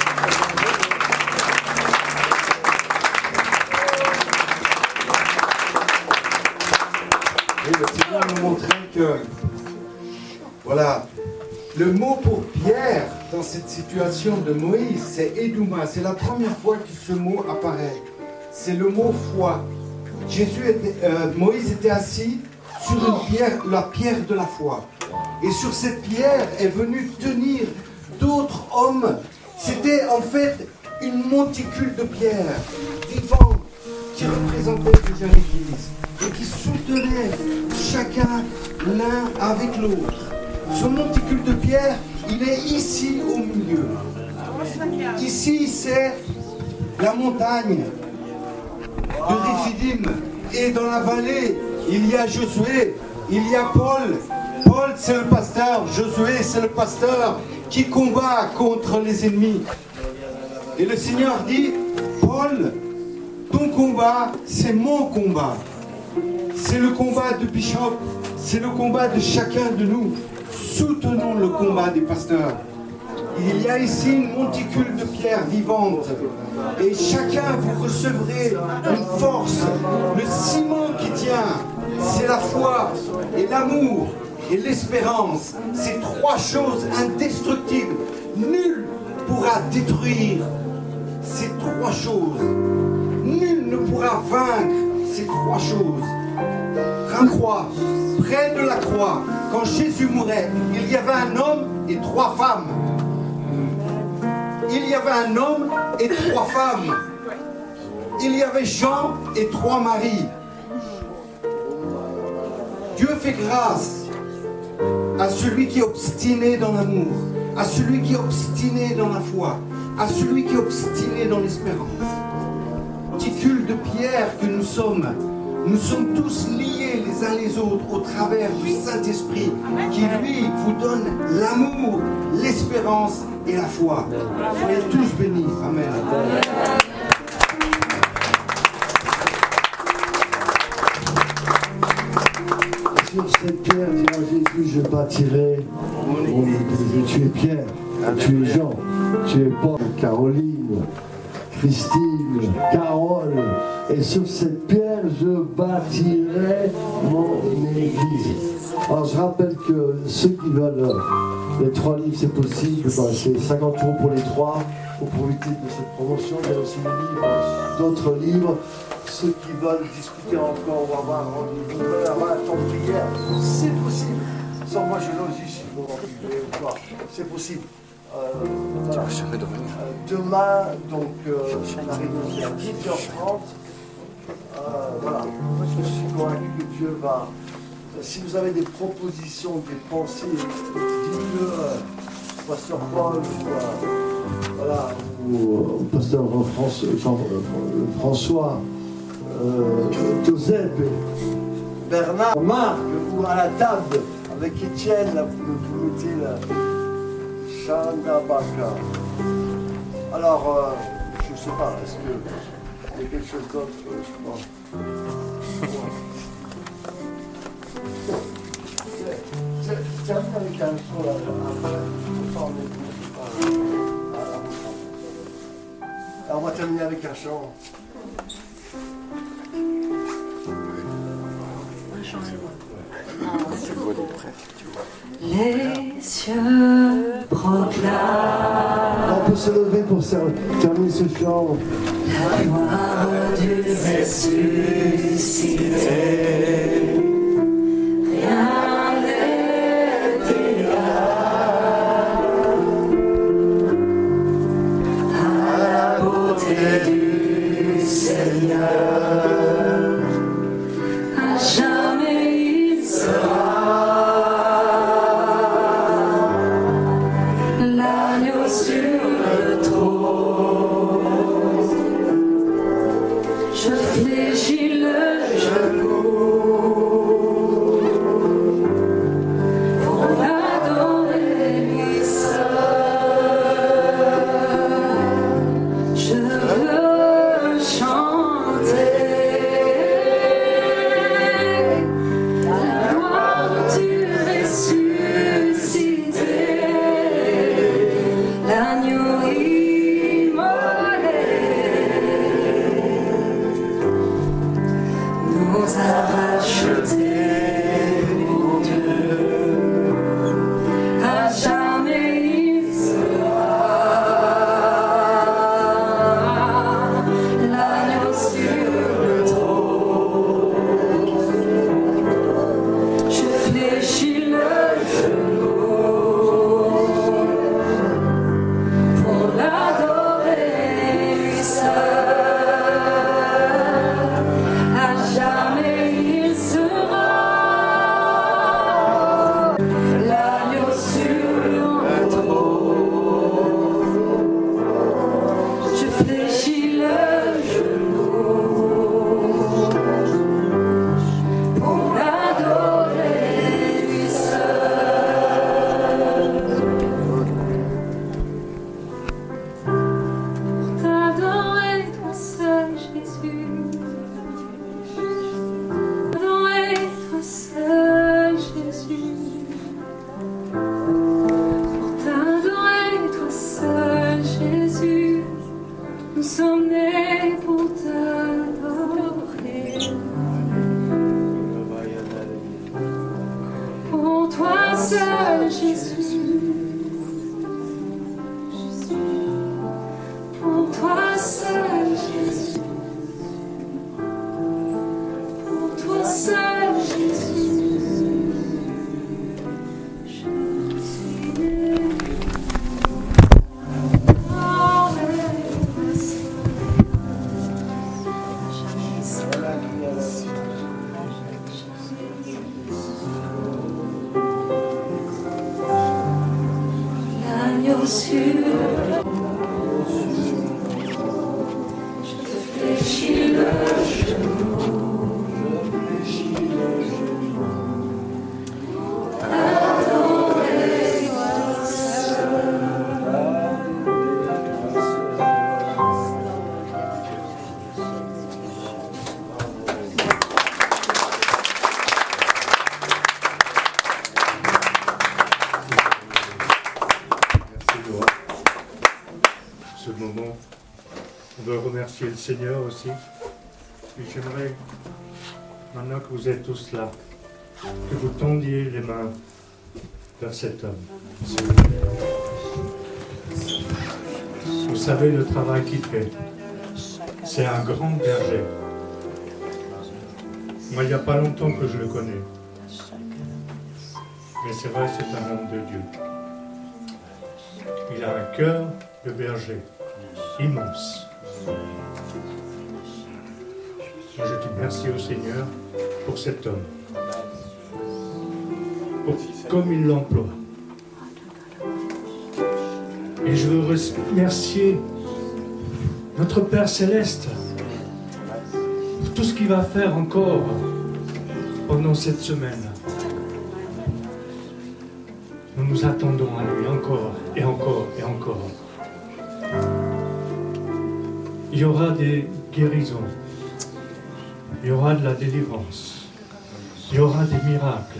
Et le Seigneur nous montrait que, voilà, le mot pour Pierre dans cette situation de Moïse, c'est Edouma. C'est la première fois que ce mot apparaît. C'est le mot foi. Jésus était, euh, Moïse était assis sur une pierre, la pierre de la foi. Et sur cette pierre est venu tenir d'autres hommes. C'était en fait une monticule de pierres vivantes qui représentaient déjà l'Église et qui soutenaient chacun l'un avec l'autre. Ce monticule de pierre, il est ici au milieu. Ici, c'est la montagne de Réphidim. Et dans la vallée, il y a Josué, il y a Paul. Paul, c'est le pasteur. Josué, c'est le pasteur qui combat contre les ennemis. Et le Seigneur dit, Paul, ton combat, c'est mon combat. C'est le combat de Bishop, c'est le combat de chacun de nous. Soutenons le combat des pasteurs. Il y a ici une monticule de pierres vivantes. Et chacun, vous recevrez une force. Le ciment qui tient, c'est la foi et l'amour et l'espérance. Ces trois choses indestructibles. Nul pourra détruire ces trois choses. Nul ne pourra vaincre ces trois choses. La croix, près de la croix, quand Jésus mourait, il y avait un homme et trois femmes. Il y avait un homme et trois femmes. Il y avait Jean et trois maris. Dieu fait grâce à celui qui est obstiné dans l'amour, à celui qui est obstiné dans la foi, à celui qui est obstiné dans l'espérance. Ticule de pierre que nous sommes, nous sommes tous liés les uns les autres au travers du Saint-Esprit qui, lui, vous donne l'amour, l'espérance et la foi. Soyez tous bénis. Amen. Sur cette pierre, dira Jésus, je bâtirai mon église. Tu es Pierre, tu es Jean, tu es Paul, Caroline, Christine, Carole, et sur cette pierre, je bâtirai mon église. Alors je rappelle que ceux qui veulent les trois livres, c'est possible, ben, c'est cinquante euros pour les trois, pour profiter de cette promotion. Il y a aussi des livres, d'autres livres. Ceux qui veulent discuter encore ou avoir un rendez-vous, veulent avoir un temps de prière, c'est possible. Sans moi, je logis si vous en privé ou quoi, c'est possible. Euh, voilà. euh, demain, donc, euh, on arrive à dix heures trente. Euh, voilà, je suis convaincu que Dieu va. Si vous avez des propositions, des pensées, dites-le euh, pasteur Paul ou, euh, voilà, ou au pasteur François, Jean, euh, François euh, Joseph, Bernard, Marc, ou à la table avec Étienne, là, vous, vous mettez la Chandabaka. Alors, euh, je ne sais pas, est-ce qu'il y a quelque chose d'autre, je pense. Je termine avec un son là, après, alors on va terminer avec un chant. Les cieux proclament. On peut se lever pour terminer ce chant. La gloire du ressuscité. Rien n'est égal à la beauté du Seigneur. À jamais il sera l'agneau sur sommes nés pour t'adorer. Pour toi seul, Jésus. Pour toi seul, Jésus. Pour toi seul, Jésus. Le Seigneur aussi. Et j'aimerais, maintenant que vous êtes tous là, que vous tendiez les mains vers cet homme. Vous savez le travail qu'il fait. C'est un grand berger. Moi, il n'y a pas longtemps que je le connais. Mais c'est vrai, c'est un homme de Dieu. Il a un cœur de berger immense. Moi, je dis merci au Seigneur pour cet homme, pour comme il l'emploie. Et je veux remercier notre Père Céleste pour tout ce qu'il va faire encore pendant cette semaine. Nous nous attendons à lui encore et encore et encore. Il y aura des guérisons. Il y aura de la délivrance. Il y aura des miracles.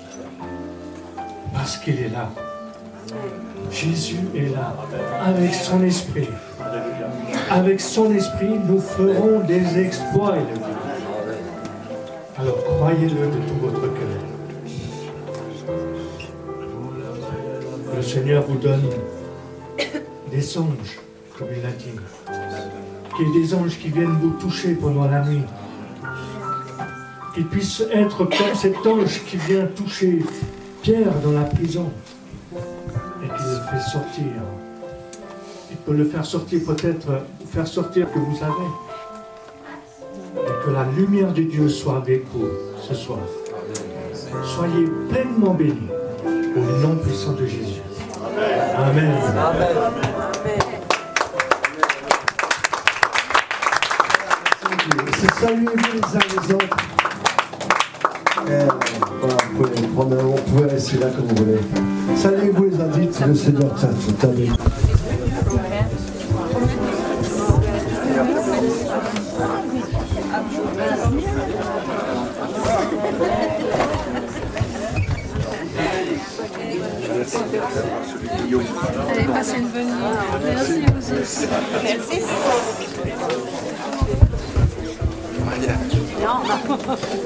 Parce qu'il est là. Jésus est là. Avec son esprit. Avec son esprit, nous ferons des exploits. Alors croyez-le de tout votre cœur. Le Seigneur vous donne des anges, comme il a dit. Qu'il y ait des anges qui viennent vous toucher pendant la nuit. Qu'il puisse être comme cet ange qui vient toucher Pierre dans la prison et qui le fait sortir. Il peut le faire sortir, peut-être faire sortir que vous avez. Et que la lumière de Dieu soit avec vous ce soir. Soyez pleinement bénis au nom puissant de Jésus. Amen. Amen. Saluez-vous les uns les autres. Et voilà, vous pouvez prendre un, on pouvait rester là comme vous voulez. Saluez-vous les invités, le Seigneur t'aime. Allez, passez une bonne nuit. Merci vous aussi. Merci.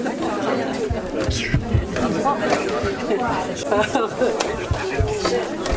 Non.